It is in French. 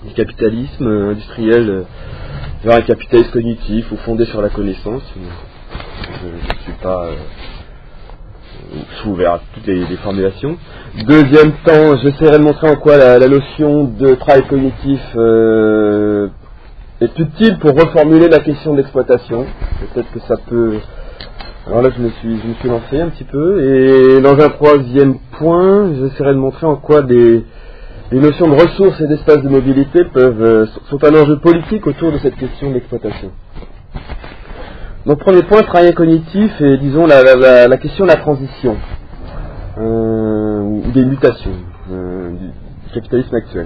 du capitalisme industriel vers un capitalisme cognitif ou fondé sur la connaissance. Je suis ouvert à toutes les formulations. Deuxième temps, j'essaierai de montrer en quoi la notion de travail cognitif est utile pour reformuler la question d'exploitation. Peut-être que ça peut... Alors là, je me suis lancé un petit peu. Et dans un troisième point, j'essaierai de montrer en quoi les notions de ressources et d'espace de mobilité sont un enjeu politique autour de cette question d'exploitation. Donc premier point, travail cognitif et disons la question de la transition ou des mutations du capitalisme actuel.